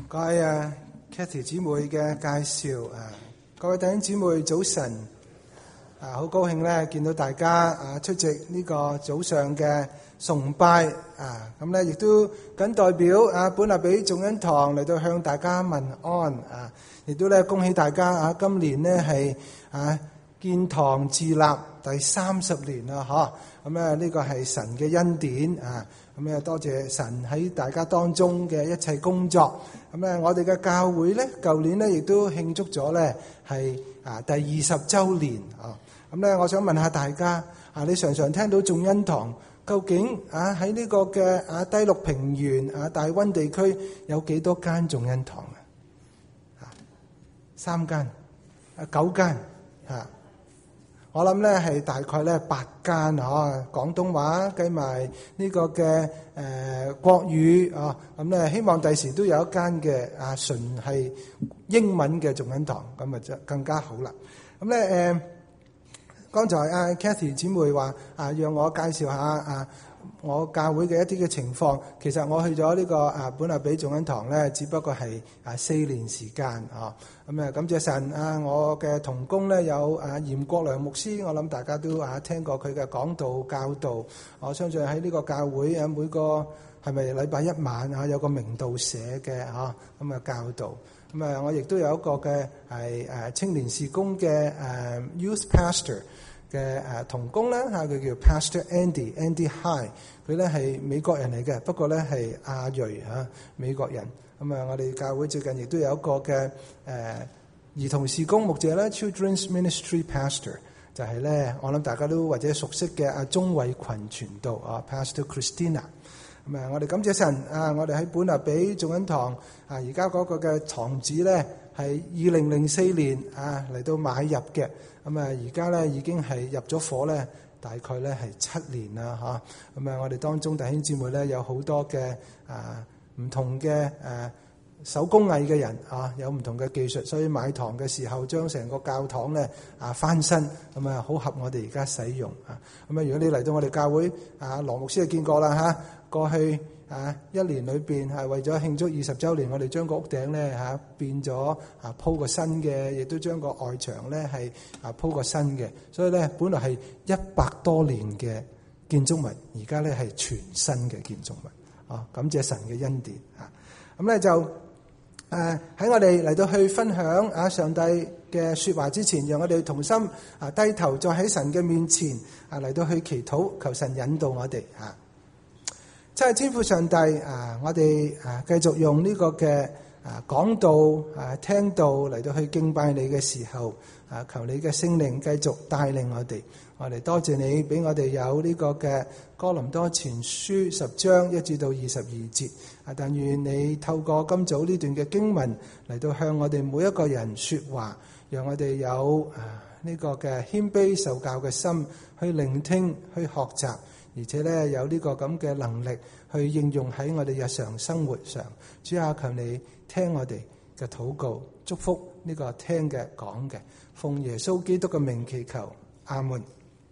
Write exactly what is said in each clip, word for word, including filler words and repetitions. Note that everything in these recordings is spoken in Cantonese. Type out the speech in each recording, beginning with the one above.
各位啊 Cathy 姊妹嘅介紹啊，各位弟兄姊妹早晨啊，好高興咧見到大家啊出席呢個早上嘅崇拜啊，咁咧亦都謹代表啊本立比眾恩堂嚟到向大家問安啊，亦都咧恭喜大家啊，今年咧係啊建堂自立第三十年啦，嗬，咁咧呢個係神嘅恩典啊，咁咧多謝神喺大家當中嘅一切工作。咁咧我哋嘅教會咧，舊年咧亦都慶祝咗咧係啊第二十週年啊。咁咧我想問下大家啊，你常常聽到眾恩堂究竟啊喺呢個嘅啊低陸平原啊大溫地區有幾多間眾恩堂啊？啊三間啊九間啊？我諗咧係大概咧八間嗬，廣東話計埋呢個嘅誒、呃、國語啊，咁咧希望第時都有一間嘅啊純係英文嘅眾恩堂，咁啊就更加好啦。咁咧誒，剛才阿 Cathy 姊妹話啊，讓我介紹下啊我教會嘅一啲嘅情況。其實我去咗呢個啊本立比眾恩堂咧，只不過係啊四年時間啊。咁啊，感謝神啊！我嘅同工咧有啊嚴國良牧師，我諗大家都啊聽過佢嘅講道教導。我相信喺呢個教會啊，每個係咪禮拜一晚啊有個明道社嘅嚇咁啊教導。咁啊，我亦都有一個嘅係誒青年事工嘅誒 youth pastor 嘅誒同工啦嚇，佢叫 Pastor Andy Andy High，佢咧係美國人嚟嘅，不過咧係亞裔嚇美國人。咁啊，我哋教會最近亦都有一個嘅誒、呃、兒童事工牧者咧 ，Children's Ministry Pastor， 就係咧，我諗大家都或者熟悉嘅阿鍾偉群傳道啊 ，Pastor Christina。咁啊，我哋感謝神啊！我哋喺本立比眾恩堂啊，而家嗰個嘅堂址咧係二零零四年啊嚟到買入嘅。咁啊，而家咧已經係入咗伙咧，大概咧係七年啦嚇。咁啊，我哋當中弟兄姊妹咧有好多嘅啊。唔同嘅誒、呃、手工藝嘅人啊，有唔同嘅技術，所以買堂嘅時候將成個教堂咧啊翻新，咁啊好合我哋而家使用啊。咁啊，如果你嚟到我哋教會啊，羅牧師就見過啦嚇、啊。過去啊一年裏邊係為咗慶祝二十週年，我哋將個屋頂咧嚇、啊、變咗啊鋪個新嘅，亦都將個外牆咧係啊鋪個新嘅。所以咧，本來係一百多年嘅建築物，而家咧係全新嘅建築物。啊！感謝神嘅恩典啊！咁咧就誒喺、呃、我哋嚟到去分享啊上帝嘅説話之前，讓我哋同心啊低頭，再喺神嘅面前啊嚟到去祈禱，求神引導我哋啊！即係天父上帝啊！我哋啊繼續用呢個嘅啊講道啊聽道嚟到去敬拜你嘅時候啊，求你嘅聖靈繼續帶領我哋。我哋多謝你俾我哋有呢個嘅哥林多前書十章一至到二十二節啊！但願你透過今早呢段嘅經文嚟到向我哋每一個人說話，讓我哋有啊呢個嘅謙卑受教嘅心去聆聽、去學習，而且咧有呢個咁嘅能力去應用喺我哋日常生活上。主啊，求你聽我哋嘅禱告，祝福呢個聽嘅講嘅，奉耶穌基督嘅名祈求，阿門。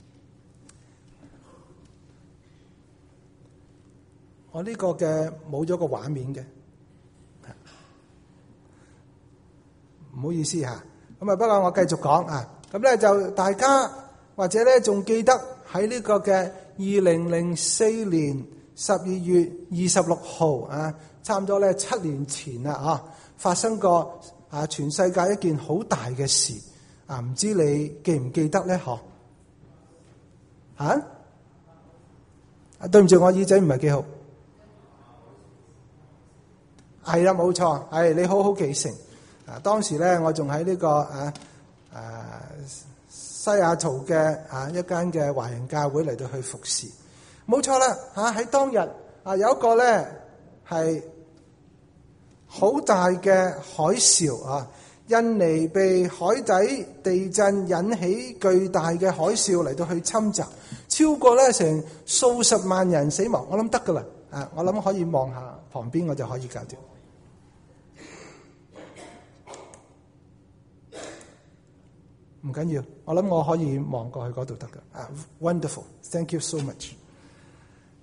我呢個嘅冇咗個畫面嘅，唔好意思嚇。咁啊，不過我繼續講啊。咁咧就大家或者咧仲記得喺呢個嘅二零零四年十二月二十六號啊，差唔多咧七年前啦啊，發生過啊全世界一件好大嘅事啊，唔知你記唔記得咧？嗬嚇啊，對唔住，我耳仔唔係幾好。係啦，冇錯，係你好好記性。啊，當時咧，我仲喺呢個啊啊西雅圖嘅啊一間嘅華人教會嚟到去服侍。冇錯啦，嚇喺當日啊有一個咧係好大嘅海嘯啊，印尼被海底地震引起巨大嘅海嘯嚟到去侵襲，超過咧成數十萬人死亡。我諗得噶啦，啊，我諗可以望下旁邊，我就可以搞掂。唔緊要，我諗我可以望過去嗰度得㗎。啊 ，wonderful，thank you so much。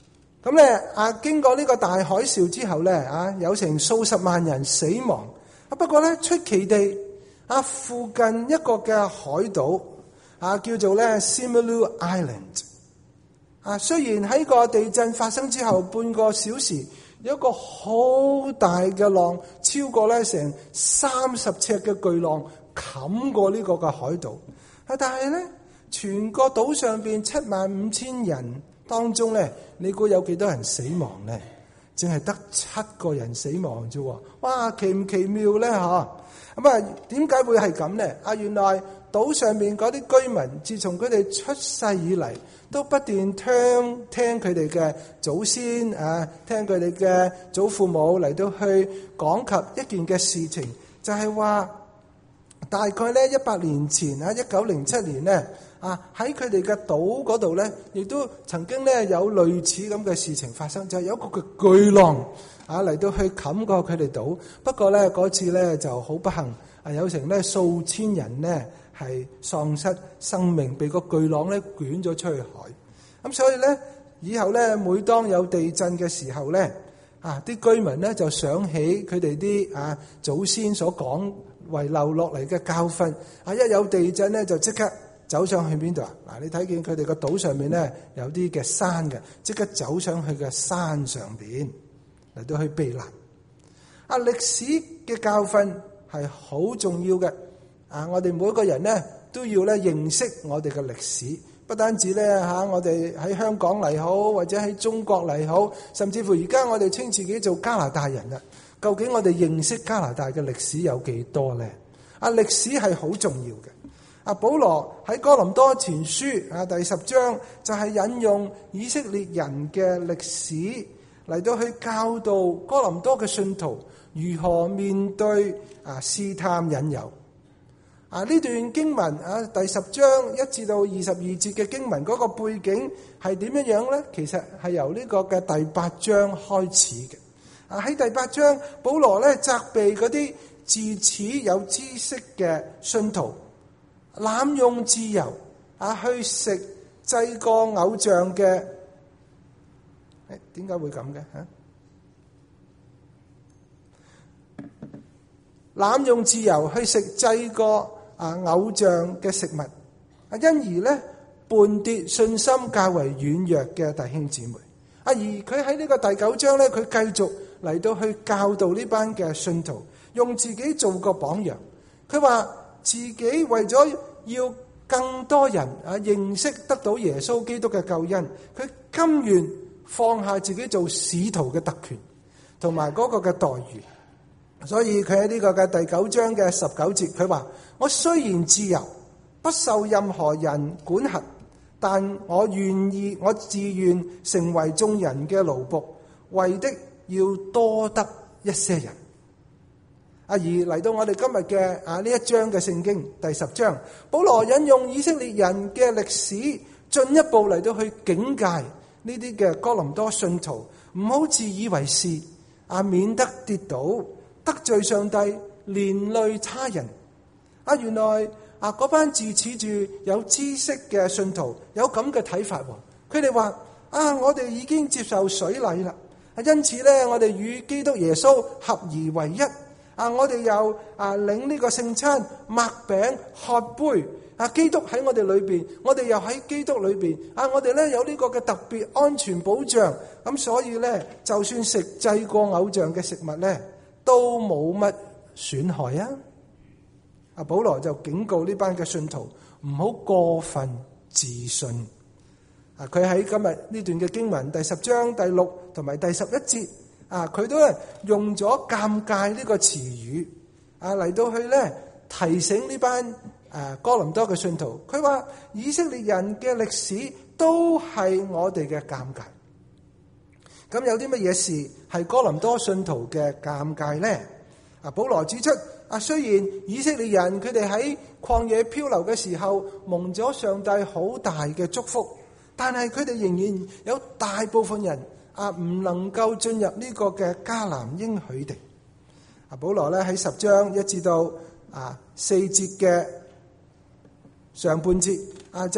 咁咧啊，經過呢個大海嘯之後咧啊，有成數十萬人死亡。啊，不過咧出奇地啊，附近一個嘅海島啊，叫做咧 Simeulue Island。啊，雖然喺個地震發生之後半個小時，有一個好大嘅浪，超過咧成三十尺嘅巨浪冚過呢個嘅海島。啊，但係咧，全個島上邊七萬五千人當中咧，你估有幾多人死亡咧？淨係得七個人死亡啫喎！哇，奇唔奇妙咧嚇？咁啊，點解會係咁咧？啊，原來島上面嗰啲居民，自從佢哋出世以嚟，都不斷聽聽佢哋嘅祖先啊，聽佢哋嘅祖父母嚟到去講及一件嘅事情，就係話大概咧一百年前啊，一九零七年咧啊，喺佢哋嘅島嗰度咧，亦都曾經咧有類似咁嘅事情發生，就係有一個嘅巨浪啊嚟到去冚過佢哋島。不過咧嗰次咧就好不幸啊，有成咧數千人咧係喪失生命，被個巨浪咧捲咗出去海。咁所以咧，以後咧每當有地震嘅時候咧，啊啲居民咧就想起佢哋啲啊祖先所講遺留落嚟嘅教訓。啊，一有地震咧就即刻走上去邊度啊？嗱，你睇見佢哋個島上面咧有啲嘅山嘅，即刻走上去嘅山上邊嚟到去避難。啊，歷史嘅教訓係好重要嘅。啊，我哋每一個人咧都要咧認識我哋嘅歷史，不單止咧嚇，我哋喺香港嚟好，或者喺中國嚟好，甚至乎而家我哋稱自己做加拿大人啦。究竟我哋認識加拿大嘅歷史有幾多咧？啊，歷史係好重要嘅。啊，保羅喺哥林多前書啊第十章就係引用以色列人嘅歷史嚟到去教導哥林多嘅信徒如何面對啊試探引誘。啊，呢段經文啊第十章一至到二十二節嘅經文嗰個背景係點樣樣咧？其實係由呢個嘅第八章開始嘅。啊，喺第八章，保羅咧責備嗰啲自恃有知識嘅信徒濫用自由啊，去食祭過偶像嘅。誒，點解會咁嘅嚇？濫用自由去食祭過啊偶像嘅食物，啊，因而咧絆跌信心較為軟弱嘅弟兄姊妹。啊，而佢喺呢個第九章咧，佢繼續嚟到去教導呢班嘅信徒，用自己做個榜樣。佢話自己為咗要更多人啊認識得到耶穌基督嘅救恩，佢甘願放下自己做使徒嘅特權同埋嗰個嘅待遇。所以佢喺呢個嘅第九章嘅十九節，佢話：我雖然自由，不受任何人管轄，但我願意，我自願成為眾人嘅奴僕，為的要多得一些人。啊，而嚟到我哋今日嘅啊呢一章嘅聖經第十章，保羅引用以色列人嘅歷史，進一步嚟到去警戒呢啲嘅哥林多信徒，唔好自以為是，啊免得跌倒，得罪上帝，連累他人。啊，原來啊嗰班自恃住有知識嘅信徒有咁嘅睇法喎。佢哋話：啊，我哋已經接受水禮啦，因此咧，我哋與基督耶穌合而為一。啊，我哋又啊領呢個聖餐、擘餅、喝杯。啊，基督喺我哋裏邊，我哋又喺基督裏邊。啊，我哋咧有呢個嘅特別安全保障。咁所以咧，就算食祭過偶像嘅食物咧，都冇乜損害啊！阿保羅就警告呢班嘅信徒唔好過分自信。啊，佢喺今日呢段嘅經文第十章第六同埋第十一節，啊，佢都係用咗尷尬呢個詞語，啊嚟到去咧提醒呢班誒哥林多嘅信徒。佢話以色列人嘅歷史都係我哋嘅尷尬。咁有啲乜嘢事係哥林多信徒嘅尷尬呢？啊，保羅指出，啊，雖然以色列人佢哋喺曠野漂流嘅時候蒙咗上帝好大嘅祝福，但係佢哋仍然有大部分人啊唔能夠進入呢個嘅迦南應許地。啊，保羅咧喺十章一至到啊四節嘅上半節啊就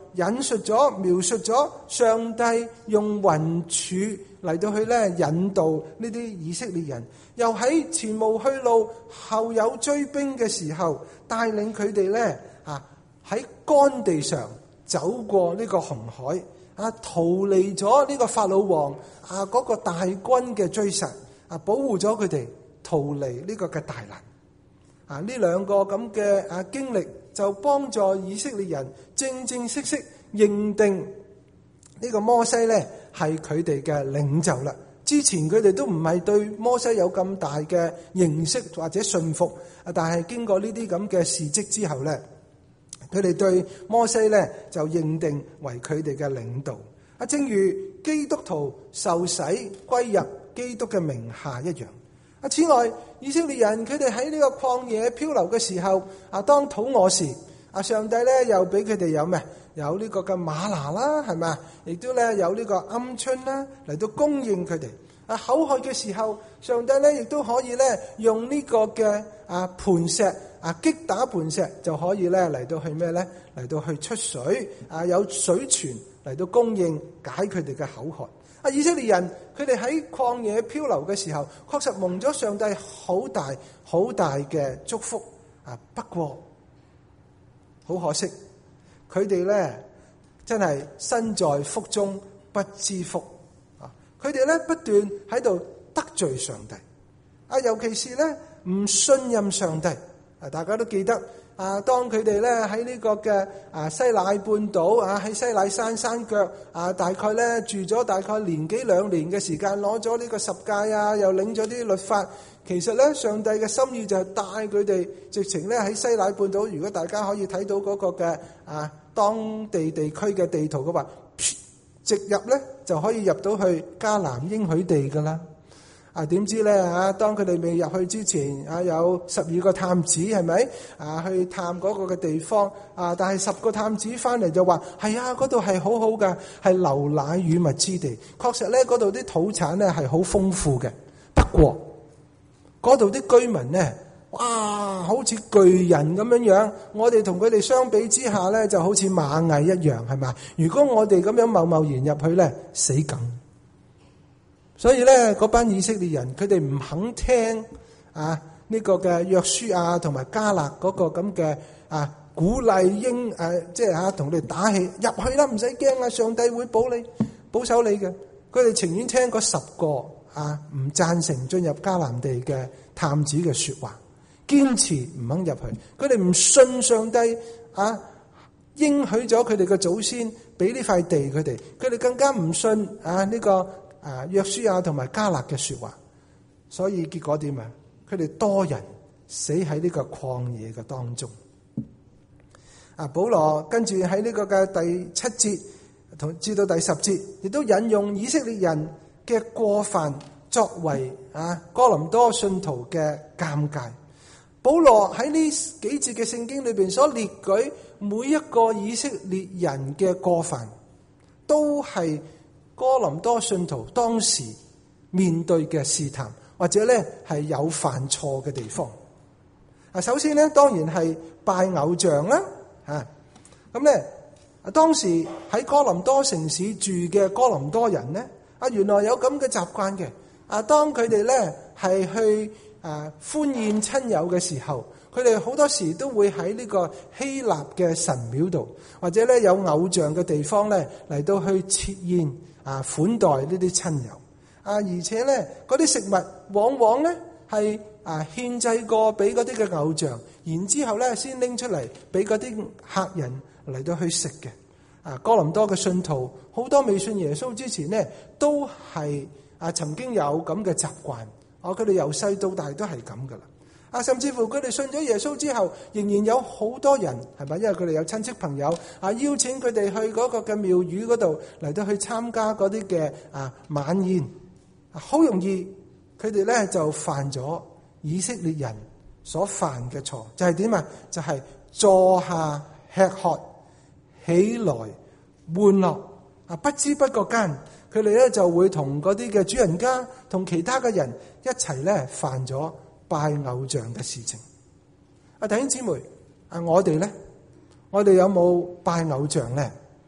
引述咗、描述咗上帝用雲柱嚟到去咧引導呢啲以色列人，又喺前無去路後有追兵嘅時候，帶領佢哋咧啊喺乾地上走過呢個紅海，啊逃離咗呢個法老王啊嗰個大軍嘅追殺，啊保護咗佢哋逃離呢個嘅大難。啊呢兩個咁嘅啊經歷就幫助以色列人正正式式認定呢個摩西咧係佢哋嘅領袖啦。之前佢哋都唔係對摩西有咁大嘅認識或者信服，啊但係經過呢啲咁嘅事蹟之後咧，佢哋對摩西咧就認定為佢哋嘅領導。啊，正如基督徒受洗歸入基督嘅名下一樣。啊，此外，以色列人佢哋喺呢個曠野漂流嘅時候，啊，當肚餓時，啊，上帝咧又俾佢哋有咩？有呢個嘅嗎哪啦，係咪？亦都咧有呢個鵪鶉啦，嚟到供應佢哋。啊，口渴嘅時候，上帝咧亦都可以咧用呢個嘅啊磐石啊擊打磐石，就可以咧嚟到去咩咧？嚟到去出水啊，有水泉嚟到供應解佢哋嘅口渴。啊！以色列人佢哋喺曠野漂流嘅時候，確實蒙咗上帝好大好大嘅祝福啊！不過好可惜，佢哋咧真係身在福中不知福啊！佢哋咧不斷喺度得罪上帝啊！尤其是咧唔信任上帝啊！大家都記得。啊！當佢哋咧喺呢個嘅啊西乃半島啊，喺西乃山山腳啊，大概咧住咗大概年幾兩年嘅時間，攞咗呢個十誡啊，又領咗啲律法。其實咧，上帝嘅心意就係帶佢哋直情咧喺西乃半島。如果大家可以睇到嗰個嘅啊當地地區嘅地圖嘅話，直入咧就可以入到去迦南應許地噶啦。啊，點知咧啊？當佢哋未入去之前，啊有十二個探子係咪啊去探嗰個嘅地方啊？但係十個探子翻嚟就話係啊，嗰度係好好噶，係流奶與蜜之地。確實咧，嗰度啲土產咧係好豐富嘅。不過嗰度啲居民咧，哇，好似巨人咁樣樣。我哋同佢哋相比之下咧，就好似螞蟻一樣，係咪？如果我哋咁樣貿貿然入去咧，死梗。所以咧，嗰班以色列人佢哋唔肯聽啊呢、這個嘅約書亞同埋迦勒嗰個咁嘅啊鼓勵應誒，即係嚇同你打氣入去啦，唔使驚啊，上帝會保你保守你嘅。佢哋情願聽嗰十個啊唔贊成進入迦南地嘅探子嘅説話，堅持唔肯入去。佢哋唔信上帝啊應許咗佢哋嘅祖先俾呢塊地佢哋，佢哋更加唔信啊呢、這個。啊，約書亞同埋迦勒嘅說話，所以結果點啊？佢哋多人死喺呢個曠野嘅當中。啊，保羅跟住喺呢個嘅第七節同至到第十節，亦都引用以色列人嘅過犯作為啊哥林多信徒嘅鑑戒。保羅喺呢幾節嘅聖經裏邊所列舉每一個以色列人嘅過犯，都係哥林多信徒當時面對嘅試探，或者咧係有犯錯嘅地方。啊，首先咧當然係拜偶像啦，吓咁咧，當時喺哥林多城市住嘅哥林多人咧，啊原來有咁嘅習慣嘅。啊，當佢哋咧係去啊歡宴親友嘅時候，佢哋好多時都會喺呢個希臘嘅神廟度，或者咧有偶像嘅地方咧嚟到去設宴。啊，款待呢啲親友啊，而且咧嗰啲食物往往咧係啊獻祭過俾嗰啲嘅偶像，然之後咧先拎出嚟俾嗰啲客人嚟到去食嘅。啊，哥林多嘅信徒好多未信耶穌之前咧，都係啊曾經有咁嘅習慣。哦，佢哋由細到大都係咁噶啦。啊，甚至乎佢哋信咗耶穌之後，仍然有好多人係咪？因為佢哋有親戚朋友啊，邀請佢哋去嗰個嘅廟宇嗰度嚟到去參加嗰啲嘅啊晚宴。好容易佢哋咧就犯咗以色列人所犯嘅錯，就係點啊？就係、是、坐下吃喝，起來玩樂啊！不知不覺間，佢哋咧就會同嗰啲嘅主人家同其他嘅人一齊咧犯咗拜偶像嘅事情。啊，弟兄姊妹，啊，我哋咧，我哋有冇拜偶像咧？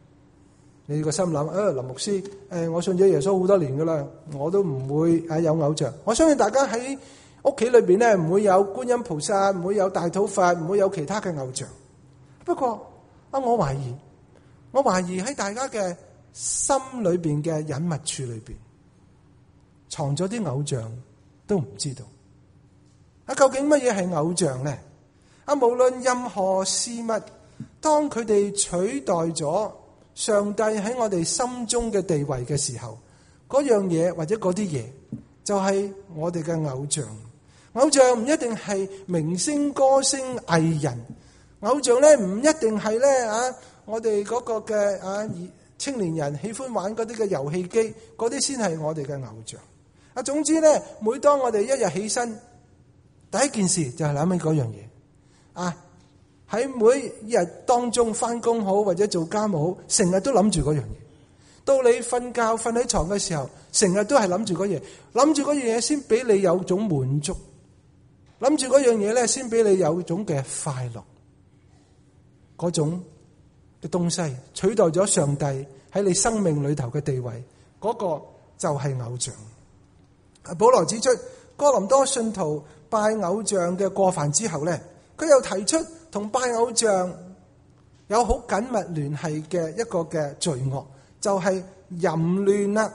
你個心諗，誒、哎、林牧師，誒我信咗耶穌好多年噶啦，我都唔會啊有偶像。我相信大家喺屋企裏邊咧，唔會有觀音菩薩，唔會有大肚佛，唔會有其他嘅偶像。不過啊，我懷疑，我懷疑喺大家嘅心裏邊嘅隱密處裏邊，藏咗啲偶像都唔知道。啊，究竟乜嘢係偶像咧？啊，無論任何事物，當佢哋取代咗上帝喺我哋心中嘅地位嘅時候，嗰樣嘢或者嗰啲嘢就係我哋嘅偶像。偶像唔一定係明星、歌星、藝人，偶像咧唔一定係咧啊，我哋嗰個嘅啊青年人喜歡玩嗰啲嘅遊戲機，嗰啲先係我哋嘅偶像。啊，總之咧，每當我哋一日起身，第一件事就係諗起嗰樣嘢啊。喺每日當中翻工好或者做家務好，成日都諗住嗰樣嘢。到你瞓覺瞓喺床嘅時候，成日都係諗住嗰嘢，諗住嗰樣嘢先俾你有種滿足，諗住嗰樣嘢咧先俾你有種嘅快樂。嗰種嘅東西取代咗上帝喺你生命裏頭嘅地位，嗰個就係偶像。保羅指出，哥林多信徒拜偶像嘅過犯之後咧，佢又提出同拜偶像有好緊密聯繫嘅一個嘅罪惡，就係淫亂啦，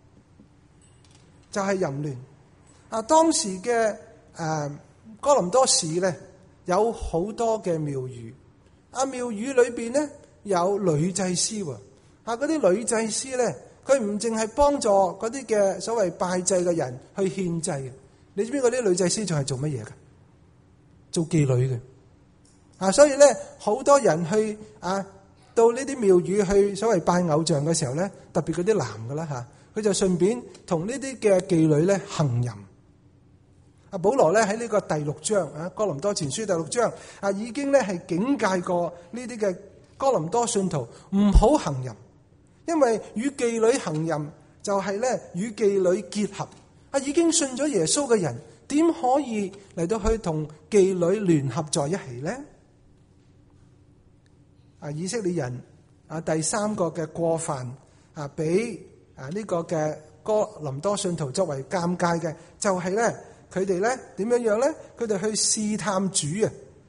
就係淫亂。啊，當時嘅誒哥林多市咧有好多嘅廟宇，啊廟宇裏邊咧有女祭司喎，啊嗰啲女祭司咧，佢唔淨係幫助嗰啲嘅所謂拜祭嘅人去獻祭嘅，你知唔知嗰啲女祭司仲係做乜嘢嘅？做妓女嘅。啊，所以咧，好多人去啊，到呢啲廟宇去所謂拜偶像嘅時候咧，特別嗰啲男嘅啦嚇，佢就順便同呢啲嘅妓女咧行淫。啊，保羅咧喺呢個第六章啊，哥林多前書第六章啊，已經咧係警戒過呢啲嘅哥林多信徒唔好行淫，因為與妓女行淫就係咧與妓女結合。啊，已經信咗耶穌嘅人點可以嚟到去同妓女聯合在一起咧？啊！以色列人啊，第三個嘅過犯啊，俾啊呢個嘅哥林多信徒作為鑑戒嘅，就係咧佢哋咧點樣樣咧？佢哋去試探主啊！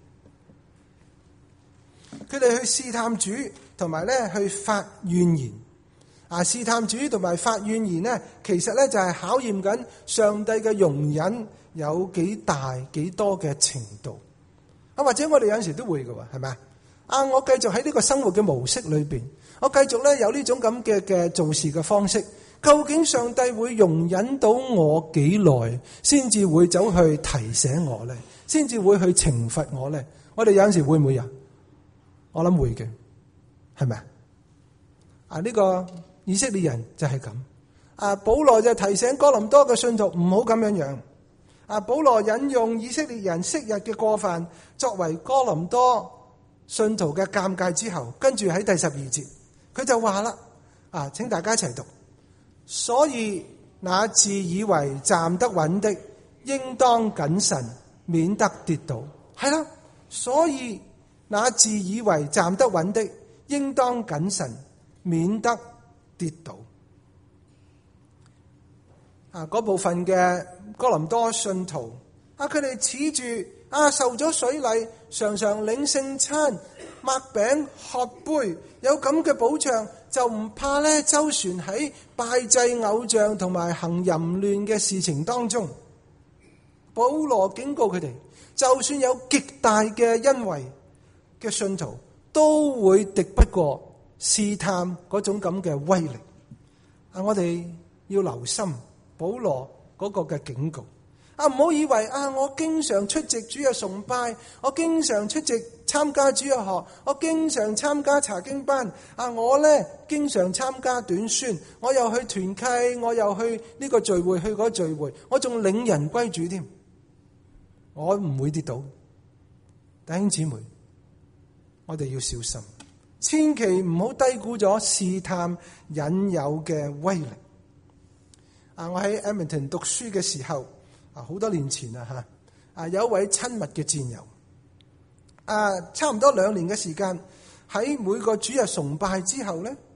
佢哋去試探主，同埋咧去發怨言啊！試探主同埋發怨言咧，其實咧就係考驗緊上帝嘅容忍有幾大幾多嘅程度啊！或者我哋有陣時都會嘅喎，係咪啊？啊！我繼續喺呢個生活嘅模式裏邊，我繼續咧有呢種咁嘅嘅做事嘅方式。究竟上帝會容忍到我幾耐，先至會走去提醒我咧？先至會去懲罰我咧？我哋有陣時會唔會啊？我諗會嘅，係咪啊？啊！呢個以色列人就係咁。啊！保羅就提醒哥林多嘅信徒唔好咁樣樣。啊！保羅引用以色列人昔日嘅過犯作為哥林多信徒嘅鑑戒之後，跟住喺第十二節，佢就話啦：啊，請大家一齊讀。所以那自以為站得穩的，應當謹慎，免得跌倒。係啦，所以那自以為站得穩的，應當謹慎，免得跌倒。啊，嗰部分嘅哥林多信徒，啊，佢哋恃住啊受咗水禮，常常領聖餐、擘餅、喝杯，有咁嘅保障，就唔怕咧周旋喺拜祭偶像同埋行淫亂嘅事情當中。保羅警告佢哋，就算有極大嘅恩惠嘅信徒，都會敵不過試探嗰種咁嘅威力。啊，我哋要留心保羅嗰個嘅警告。啊，唔好以為啊，我經常出席主日崇拜，我經常出席參加主日學，我經常參加查經班，啊，我咧經常參加短宣，我又去團契，我又去呢個聚會，去嗰個聚會，我仲領人歸主添，我唔會跌倒。弟兄姊妹，我哋要小心，千祈唔好低估咗試探引誘嘅威力。啊，我喺 Edmonton 讀書嘅時候。啊，好多年前啊，吓啊，有一位親密嘅戰友，啊，差唔多兩年嘅時間，喺每個主日崇拜之後咧，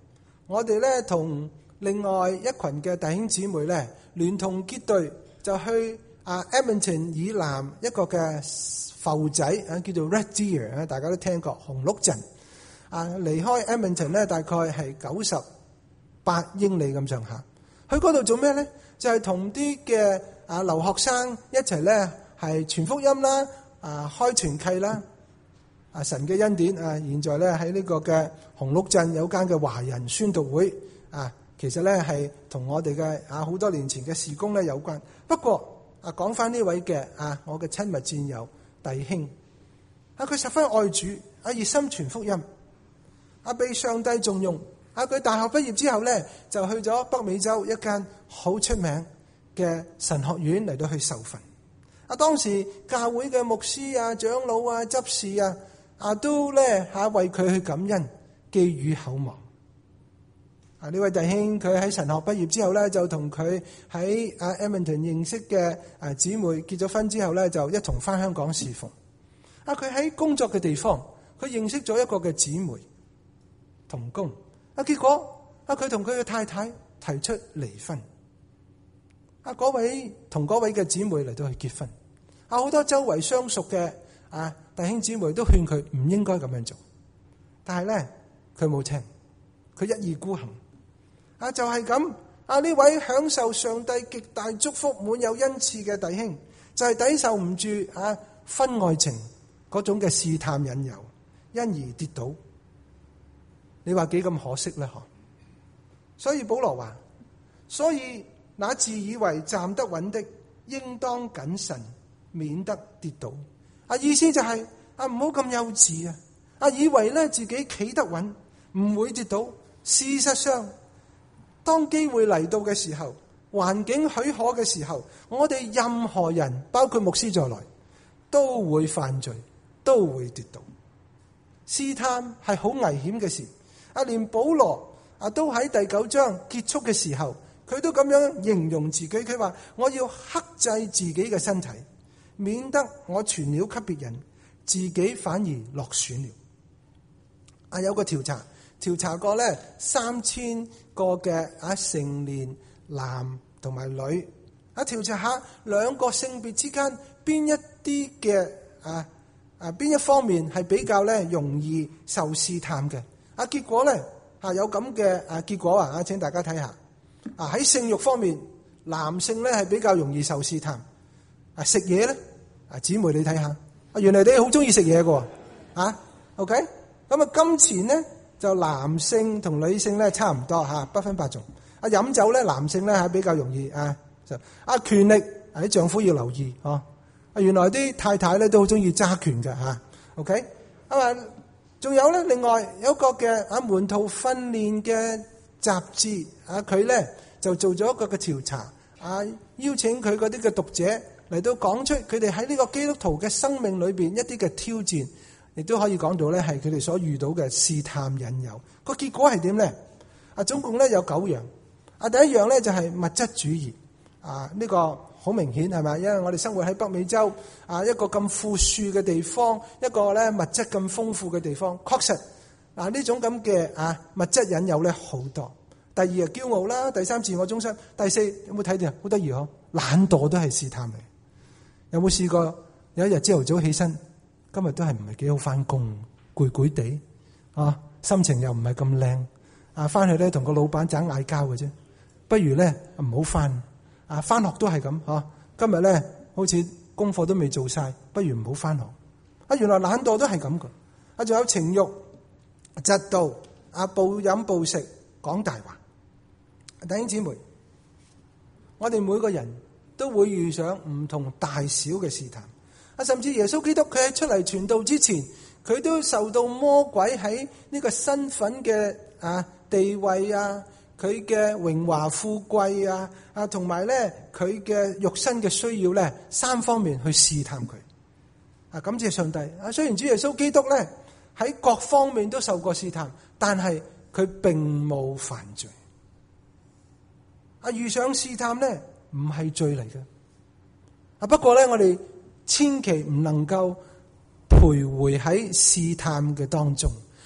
我哋咧同另外一群嘅弟兄姊妹咧聯同結隊，就去啊 Edmonton 以南一個嘅埠仔啊，叫做 Red Deer 啊，大家都聽過紅鹿鎮啊。離開 Edmonton 咧，大概係九十八英里咁上下。去嗰度做咩咧？就係同啲嘅啊留學生一齊咧係傳福音啦，啊開傳契啦。啊神嘅恩典啊，現在咧喺呢個嘅紅鹿鎮有間嘅華人宣道會啊，其實咧係同我哋嘅啊好多年前嘅事工咧有關。不過啊，講翻呢位嘅啊我嘅親密戰友弟兄啊，佢十分愛主啊，熱心傳福音啊，被上帝重用啊。佢大學畢業之後咧，就去咗北美洲一間好出名嘅神學院嚟到去受訓啊。當時教會嘅牧師啊、長老啊、執事啊啊都咧嚇為佢去感恩、寄予厚望啊。呢位弟兄佢喺神學畢業之後咧，就同佢喺啊 Edmonton 認識嘅啊姊妹結咗婚之後咧，就一同翻香港侍奉啊。佢喺工作嘅地方，佢認識咗一個嘅姊妹同工啊。結果啊，佢同佢嘅太太提出離婚啊。嗰位同嗰位嘅姊妹嚟到去結婚啊，好多周圍相熟嘅啊弟兄姊妹都勸佢唔應該咁樣做，但係咧佢冇聽，佢一意孤行啊。就係咁啊，呢位享受上帝極大祝福、滿有恩賜嘅弟兄，就係抵受唔住啊婚外情嗰種嘅試探引誘，因而跌倒。你話幾咁可惜咧？嗬！所以保羅話：所以那自以為站得穩的，應當謹慎，免得跌倒。啊，意思就係、是、啊，唔好咁幼稚啊！啊，以為咧自己企得穩，唔會跌倒。事實上，當機會嚟到嘅時候，環境許可嘅時候，我哋任何人，包括牧師在內，都會犯罪，都會跌倒。試探係好危險嘅事。啊，連保羅啊都喺第九章結束嘅時候，佢都咁樣形容自己，佢話：我要克制自己嘅身體，免得我傳了給別人，自己反而落選了。啊，有個調查，調查過咧三千個嘅啊成年男同埋女，啊調查下兩個性別之間邊一啲嘅啊啊邊一方面係比較咧容易受試探嘅。啊，結果咧啊有咁嘅啊結果啊，請大家睇下啊，喺性慾方面，男性咧係比較容易受試探。啊，食嘢咧啊，姊妹你睇下啊，原來你好中意食嘢嘅啊 ，OK？咁啊，金錢咧就男性同女性咧差唔多嚇，不分伯仲。啊，飲酒咧男性咧係比較容易啊，就啊權力啊啲丈夫要留意哦。啊，原來啲太太咧都好中意揸權嘅嚇 ，OK？咁啊。仲有咧，另外有一個嘅啊門徒訓練嘅雜誌啊，佢咧就做咗一個嘅調查啊，邀請佢嗰啲嘅讀者嚟到講出佢哋喺呢個基督徒嘅生命裏邊一啲嘅挑戰，亦都可以講到咧係佢哋所遇到嘅試探引誘。個結果係點咧？啊，總共咧有九樣。啊，第一樣咧就係物質主義啊，呢個。好明顯係咪？因為我哋生活喺北美洲啊，一個咁富庶嘅地方，一個咧物質咁豐富嘅地方，確實啊呢種咁嘅啊物質引誘咧好多。第二係驕傲啦，第三自我中心，第四有冇睇見啊？好得意嗬，懶惰都係試探嚟。有冇試過有一日朝頭早起身，今日都係唔係幾好翻工，攰攰地啊，心情又唔係咁靚啊，翻去咧同個老闆爭嗌交嘅啫，不如咧唔好翻。啊，翻學都係咁嗬。今日咧，好似功課都未做晒，不如唔好翻學。啊，原來懶惰都係咁嘅。啊，仲有情慾、嫉妒、啊暴飲暴食、講大話。弟兄姊妹，我哋每個人都會遇上唔同大小嘅試探。啊，甚至耶穌基督佢喺出嚟傳道之前，佢都受到魔鬼喺呢個身份嘅啊地位啊。佢嘅榮華富貴啊，啊，同埋咧佢嘅肉身嘅需要咧，三方面去試探佢。啊，感謝上帝啊！雖然主耶穌基督咧喺各方面都受過試探，但係佢並冇犯罪。啊，遇上試探咧唔係罪嚟嘅。啊，不過咧我哋千祈唔能夠徘徊喺試探嘅當中，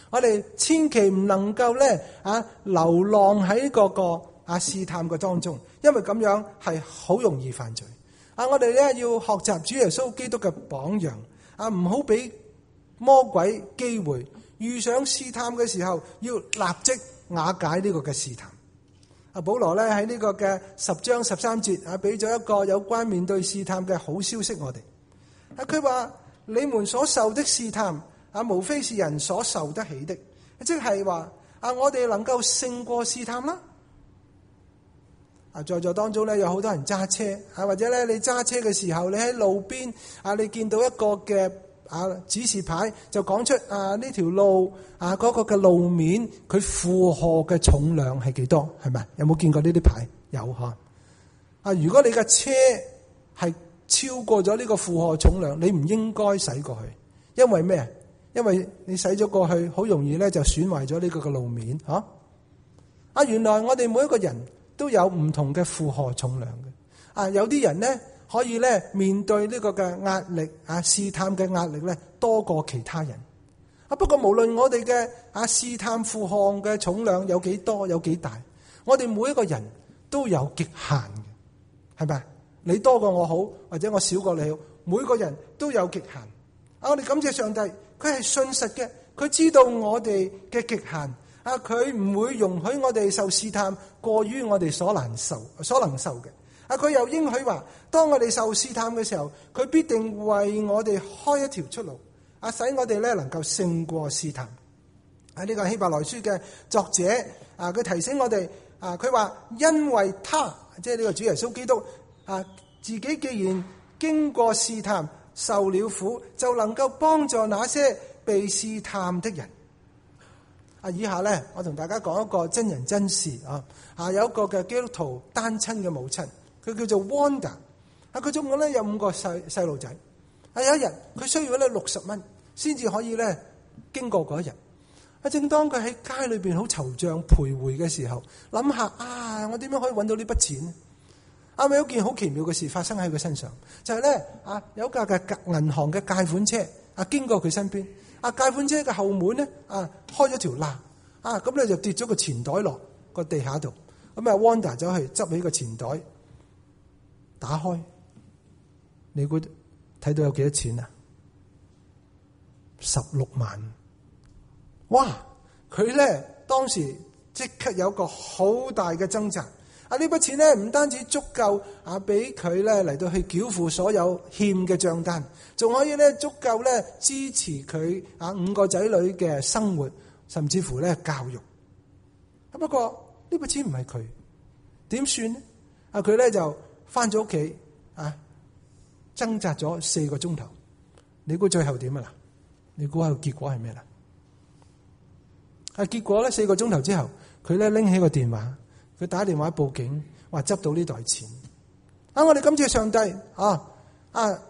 我哋千祈唔能夠咧啊流浪喺嗰個啊試探嘅當中，因為咁樣係好容易犯罪。啊，我哋咧要學習主耶穌基督嘅榜樣，啊唔好俾魔鬼機會，遇上試探嘅時候要立即瓦解呢個嘅試探。啊，保羅咧喺呢個嘅十章十三節啊，俾咗一個有關面對試探嘅好消息我哋。啊，佢話你們所受的試探啊，無非是人所受得起的，即係話啊，我哋能夠勝過試探啦。啊，在座當中咧有好多人揸車啊，或者咧你揸車嘅時候，你喺路邊啊，你見到一個嘅啊指示牌，就講出啊呢條路啊嗰個嘅路面佢負荷嘅重量係幾多，係咪？有冇見過呢啲牌？有吓。啊，如果你嘅車係超過咗呢個負荷重量，你唔應該駛過去，因為咩？因為你駛咗過去，好容易咧就損壞咗呢個嘅路面吓。啊，原來我哋每一個人都有唔同嘅負荷重量嘅。啊，有啲人咧可以咧面對呢個嘅壓力啊試探嘅壓力咧多過其他人。啊，不過無論我哋嘅啊試探負荷嘅重量有幾多有幾大，我哋每一個人都有極限嘅，係咪？你多過我好，或者我少過你好，每個人都有極限。啊，我哋感謝上帝，佢係信實嘅，佢知道我哋嘅極限。啊！佢唔會容許我哋受試探過於我哋所難受、所能受嘅。啊！佢又應許話，當我哋受試探嘅時候，佢必定為我哋開一條出路，啊，使我哋咧能夠勝過試探。喺呢個希伯來書嘅作者啊，佢提醒我哋啊，佢話因為他即係呢個主耶穌基督啊，自己既然經過試探受了苦，就能夠幫助那些被試探的人。啊！以下咧，我同大家講一個真人真事啊！啊，有一個嘅基督徒單親嘅母親，佢叫做 Wanda。啊，佢總共咧有五個細細路仔。啊，有一日佢需要咧六十蚊，先至可以咧經過嗰一日。啊，正當佢喺街裏邊好惆悵徘徊嘅時候，諗下啊，我點樣可以揾到呢筆錢呢？啊，咪有件好奇妙嘅事發生喺佢身上，就係咧啊，有架嘅銀行嘅借款車啊經過佢身邊。啊！借款車嘅後門咧，啊開咗條罅，啊咁咧就跌咗個錢袋落個地下度。咁啊 Wanda 走去執起個錢袋，打開，你估睇到有幾多錢啊？十六萬！哇！佢咧當時即刻有個好大嘅掙扎。啊！呢筆錢咧唔單止足夠啊，俾佢咧嚟到去繳付所有欠嘅賬單，仲可以咧足夠咧支持佢啊五個仔女嘅生活，甚至乎咧教育。啊！不過呢筆錢唔係佢，點算呢？啊！佢咧就翻咗屋企啊，掙扎咗四個鐘頭。你估最後點啊？嗱，你估下個結果係咩啦？啊！結果咧四個鐘頭之後，佢咧拎起個電話。佢打電話報警，話執到呢袋錢。啊！我哋感謝上帝啊！啊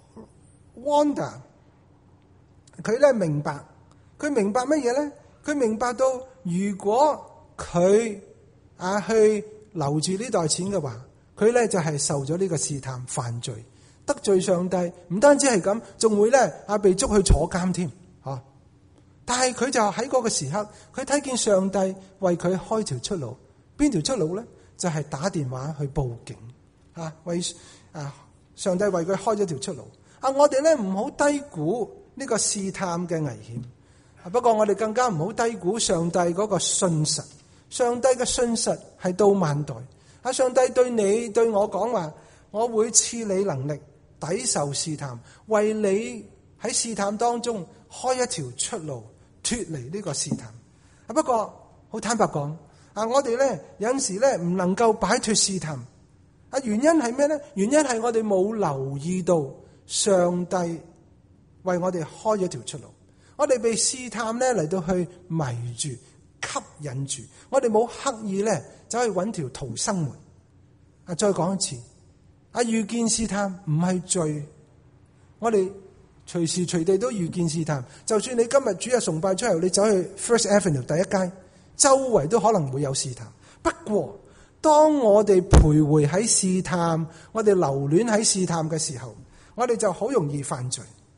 ，Wanda，佢咧明白，佢明白乜嘢咧？佢明白到如果佢啊去留住呢袋錢嘅話，佢咧就係受咗呢個試探犯罪，得罪上帝。唔單止係咁，仲會咧啊被捉去坐監添。吓！但係佢就喺嗰個時刻，佢睇見上帝為佢開條出路。邊條出路咧？就係、是、打電話去報警，啊，為啊上帝為佢開咗條出路。啊，我哋咧唔好低估呢個試探嘅危險。啊，不過我哋更加唔好低估上帝嗰個信實。上帝嘅信實係到萬代。啊，上帝對你對我講話，我會賜你能力抵受試探，為你喺試探當中開一條出路，脫離呢個試探。啊，不過好坦白講。啊！我哋咧有陣時咧唔能夠擺脫試探，啊，原因係咩咧？原因係我哋冇留意到上帝為我哋開咗條出路，我哋被試探咧嚟到去迷住、吸引住，我哋冇刻意咧走去揾條逃生門。啊！再講一次，啊，遇見試探唔係罪，我哋隨時隨地都遇見試探。就算你今日主日崇拜出嚟，你走去 First Avenue 第一街。周圍都可能會有試探，不過當我哋徘徊喺試探，我哋留戀喺試探嘅時候，我哋就好容易犯罪。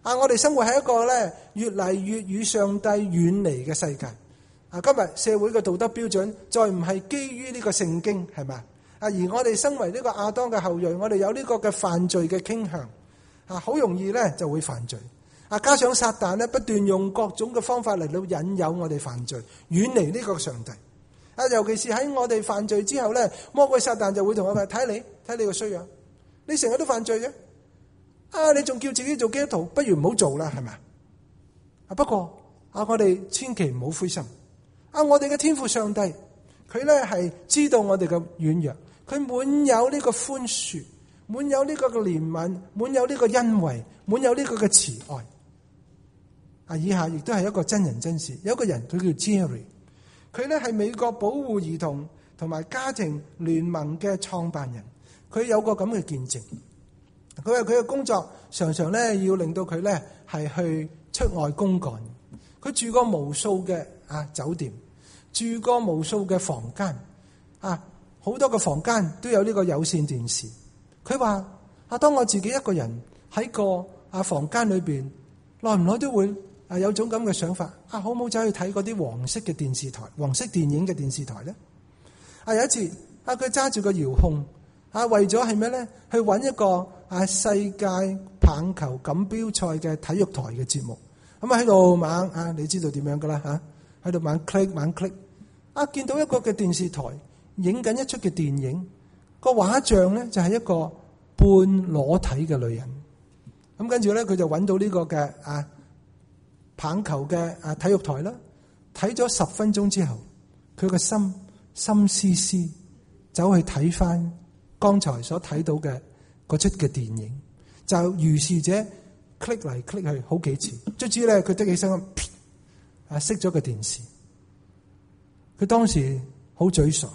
啊，我哋生活喺一個咧越嚟越與上帝遠離嘅世界。啊，今日社會嘅道德標準再唔係基於呢個聖經，係咪？啊，而我哋身為呢個亞當嘅後裔，我哋有呢個嘅犯罪嘅傾向，啊，好容易咧就會犯罪。啊，加上撒旦咧不斷用各種嘅方法嚟到引誘我哋犯罪，遠離呢個上帝。啊，尤其是喺我哋犯罪之後咧，魔鬼撒旦就會同我話：睇你，睇你個衰樣，你成日都犯罪嘅。啊，你仲叫自己做基督徒，不如唔好做啦，係咪？啊，不過啊，我哋千祈唔好灰心。啊，我哋嘅天父上帝，佢咧係知道我哋嘅軟弱，佢滿有呢個寬恕，滿有呢個嘅憐憫，滿有呢個恩惠，滿有呢個嘅慈愛。啊，以下亦都係一個真人真事，有一個人佢叫 Jerry， 佢咧係美國保護兒童同埋家庭聯盟嘅創辦人，佢有個咁嘅見證。佢話佢嘅工作常常咧要令到佢咧係去出外公幹，佢住過無數嘅啊酒店，住過無數嘅房間，啊好多個房間都有呢個有線電視。佢話啊，當我自己一個人喺個啊房間裏邊，耐唔耐都會啊有種咁嘅想法，啊好唔好走去睇嗰啲黃色嘅電視台、黃色電影嘅電視台咧？啊有一次啊，佢揸住個遙控啊，為咗係咩咧？去揾一個啊世界棒球錦標賽嘅體育台嘅節目，咁啊喺度猛啊，你知道點樣噶啦嚇？喺度猛 click 猛 click， 啊見到一個嘅電視台影緊一出嘅電影，個畫像咧就係一個半裸體嘅女人。咁跟住咧，佢就揾到呢個嘅啊棒球嘅啊體育台啦。睇咗十分鐘之後，佢個心心思思走去睇翻剛才所睇到嘅嗰出嘅電影，就如是者 click 嚟 click 去好幾次，卒之咧佢得起身啊熄咗個電視。佢當時好沮喪，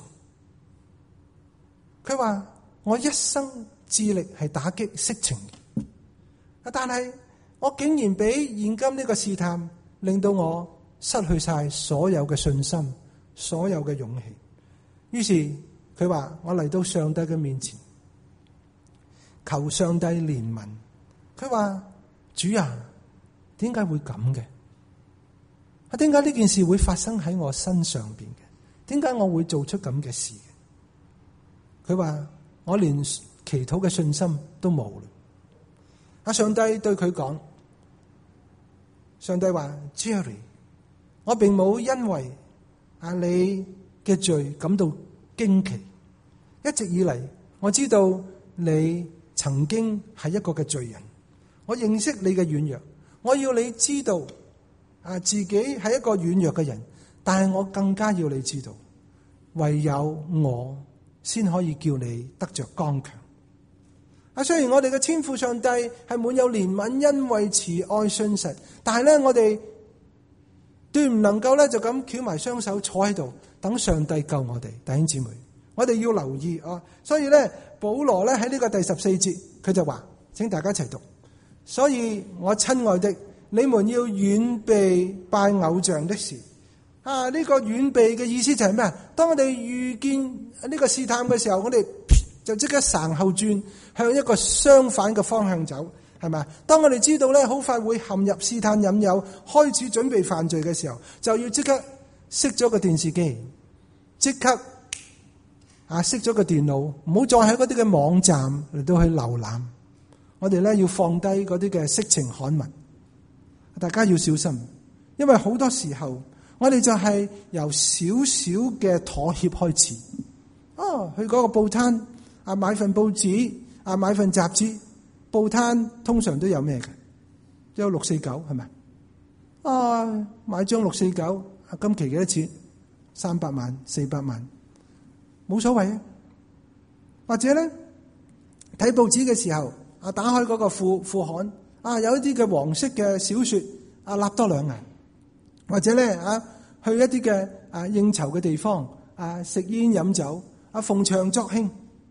佢話：我一生致力係打擊色情，但係我竟然俾現今呢個試探令到我失去晒所有嘅信心，所有嘅勇氣。於是佢話：我嚟到上帝嘅面前，求上帝憐憫。佢話：主啊，點解會咁嘅？啊，點解呢件事會發生喺我身上邊嘅？點解我會做出咁嘅事嘅？佢話：我連祈禱嘅信心都冇啦。啊，上帝對佢講：上帝話 Jerry， 我並冇因為啊你嘅罪感到驚奇。一直以嚟，我知道你曾經係一個嘅罪人，我認識你嘅軟弱，我要你知道啊自己係一個軟弱嘅人，但係我更加要你知道，唯有我先可以叫你得着剛強。啊，雖然我哋嘅天父上帝係滿有憐憫、恩惠、慈愛、信實，但係咧我哋斷唔能夠咧就咁翹埋雙手坐喺度等上帝救我哋。弟兄姊妹，我哋要留意啊！所以咧，保羅咧喺呢個第十四節，佢就話，請大家一齊讀。所以我親愛的，你們要遠避拜偶像的事。啊，呢個遠避嘅意思就係咩啊？當我哋遇見呢個試探嘅時候，我哋就即刻散後轉，向一個相反嘅方向走，係咪？當我哋知道咧，好快會陷入試探引誘，開始準備犯罪嘅時候，就要即刻熄咗個電視機，即刻啊熄咗個電腦，唔好再喺嗰啲嘅網站嚟到去瀏覽。我哋咧要放低嗰啲嘅色情刊物，大家要小心，因為好多時候我哋就係由少少嘅妥協開始。哦，去嗰個報攤啊，買份報紙啊，買份雜誌。報攤通常都有咩嘅？都有六四九，係咪？啊，買張六四九，今期幾多錢？三百萬、四百萬，冇所謂啊。或者咧睇報紙嘅時候啊，打開嗰個副副刊啊，有一啲嘅黃色嘅小說啊，立多兩眼。或者咧啊，去一啲嘅啊應酬嘅地方啊，食煙飲酒啊，逢場作興，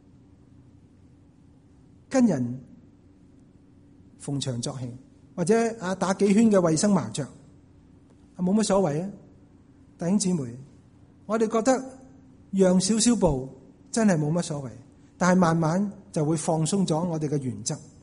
跟人逢場作興，或者啊打幾圈嘅衛生麻將，啊冇乜所謂啊。弟兄姊妹，我哋覺得讓少少步真係冇乜所謂，但係慢慢就會放鬆咗我哋嘅原則。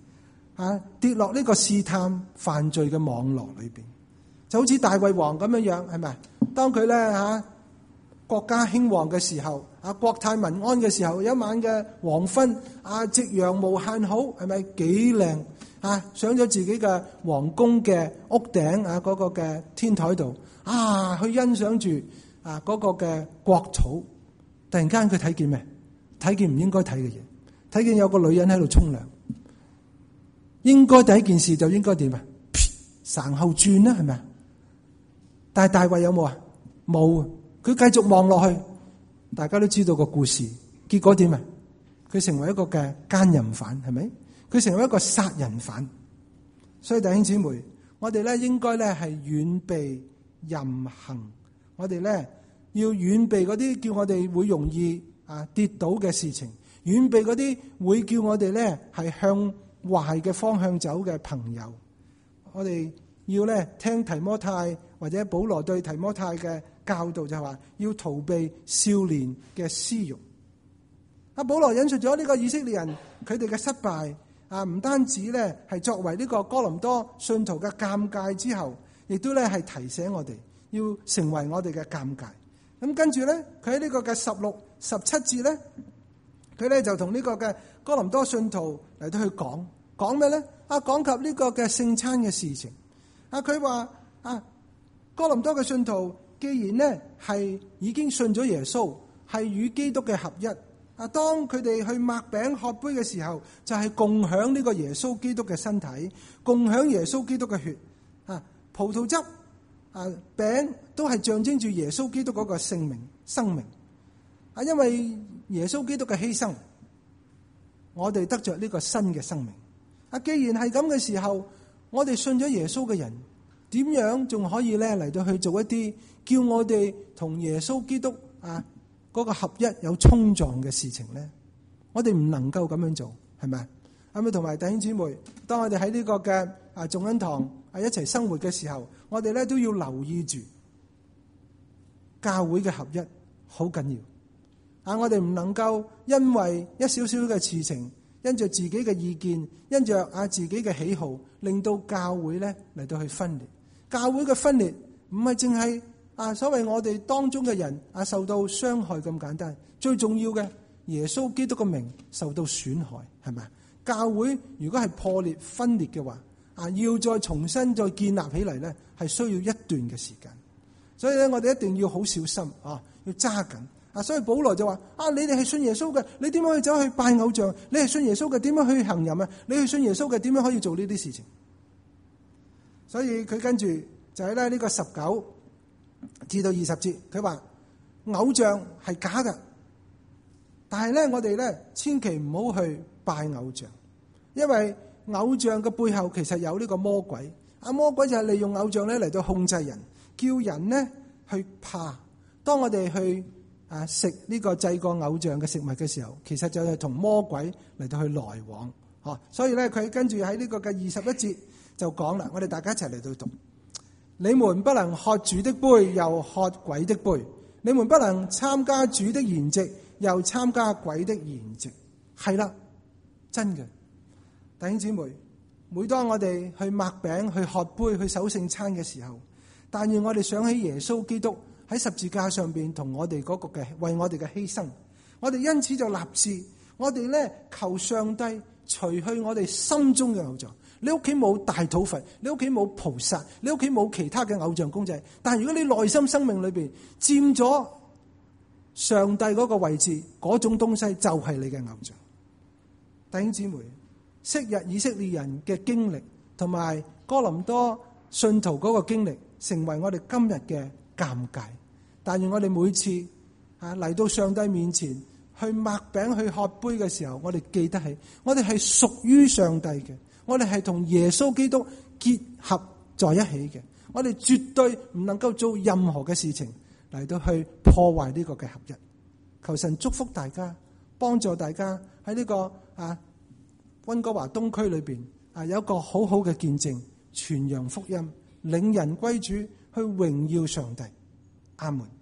啊跌落呢個試探犯罪嘅網絡裏邊，就好似大衛王咁樣樣，係咪？當佢咧吓國家興旺嘅時候，啊國泰民安嘅時候，有一晚嘅黃昏，啊夕陽無限好，係咪幾靚？啊上咗自己嘅皇宮嘅屋頂啊嗰個嘅天台度，啊去欣賞住啊嗰個嘅國草。突然間佢睇見咩？睇見唔應該睇嘅嘢，睇見有個女人喺度沖涼。應該第一件事就應該點啊？神後轉啦，係咪啊？但係大衛有冇啊？冇。佢繼續望落去，大家都知道個故事，結果點啊？佢成為一個嘅奸淫犯，係咪？佢成為一個殺人犯。所以弟兄姊妹，我哋咧應該咧係遠避淫行，我哋咧要遠避嗰啲叫我哋會容易啊跌倒嘅事情，遠避嗰啲會叫我哋咧係向壞嘅方向走嘅朋友。我哋要咧聽提摩太或者保羅對提摩太嘅教導，就係話要逃避少年嘅私欲。阿保羅引述咗呢個以色列人佢哋嘅失敗啊，唔單止咧係作為呢個哥林多信徒嘅鑑戒之後，亦都咧係提醒我哋要成為我哋嘅鑑戒。咁跟住咧，佢喺呢個嘅十六、十七節咧，佢咧就同呢個嘅哥林多信徒嚟到去講講咩咧？啊，講及呢個嘅聖餐嘅事情。啊，佢話啊，哥林多嘅信徒既然咧係已經信咗耶穌，係與基督嘅合一。啊，當佢哋去擘餅喝杯嘅時候，就係、是、共享呢個耶穌基督嘅身體，共享耶穌基督嘅血。啊，葡萄汁啊餅都係象徵住耶穌基督嗰個性命生命。啊，因為耶穌基督嘅犧牲，我哋得着呢個新嘅生命。啊，既然係咁嘅時候，我哋信咗耶穌嘅人，點樣仲可以咧嚟到去做一啲叫我哋同耶穌基督啊嗰個合一有衝撞嘅事情咧？我哋唔能夠咁樣做，係咪？咁啊，同埋弟兄姊妹，當我哋喺呢個嘅啊眾恩堂啊一齊生活嘅時候，我哋咧都要留意住教會嘅合一，好緊要啊！我哋唔能夠因為一少少嘅事情，因着自己嘅意見，因着啊自己嘅喜好，令到教會咧嚟到去分裂。教會嘅分裂唔係淨係啊所謂我哋當中嘅人啊受到傷害咁簡單，最重要嘅耶穌基督嘅名受到損害，係咪？教會如果係破裂分裂嘅話，啊要再重新再建立起嚟咧，係需要一段嘅時間。所以咧，我哋一定要好小心啊，要揸緊。啊，所以保羅就話：啊，你哋係信耶穌嘅，你點樣可以走去拜偶像？你係信耶穌嘅，點樣去行淫啊？你係信耶穌嘅，點樣可以做呢啲事情？所以佢跟住就係咧呢個十九至到二十節，佢話偶像係假嘅，但係咧我哋咧千祈唔好去拜偶像，因為偶像嘅背後其實有呢個魔鬼。啊，魔鬼就係利用偶像咧嚟到控制人，叫人咧去怕。當我哋去啊！食呢個祭過偶像嘅食物嘅時候，其實就係同魔鬼嚟到去來往，嗬、啊。所以咧，佢跟住喺呢個嘅二十一節就講啦。我哋大家一齊嚟到讀：你們不能喝主的杯，又喝鬼的杯；你們不能參加主的筵席，又參加鬼的筵席。係啦，真嘅，弟兄姊妹，每當我哋去擘餅、去喝杯、去守聖餐嘅時候，但願我哋想起耶穌基督喺十字架上邊同我哋嗰個嘅為我哋嘅犧牲，我哋因此就立志，我哋咧求上帝除去我哋心中嘅偶像。你屋企冇大土佛，你屋企冇菩薩，你屋企冇其他嘅偶像公仔，但係如果你內心生命裏邊佔咗上帝嗰個位置，嗰種東西就係你嘅偶像。弟兄姊妹，昔日以色列人嘅經歷同埋哥林多信徒嗰個經歷，成為我哋今日嘅尷尬。但願我哋每次啊嚟到上帝面前去擘餅去喝杯嘅時候，我哋記得起，我哋係屬於上帝嘅，我哋係同耶穌基督結合在一起嘅，我哋絕對唔能夠做任何嘅事情嚟到去破壞呢個嘅合一。求神祝福大家，幫助大家喺呢個啊溫哥華東區裏邊啊有一個好好嘅見證，傳揚福音，領人歸主，去榮耀上帝。阿門。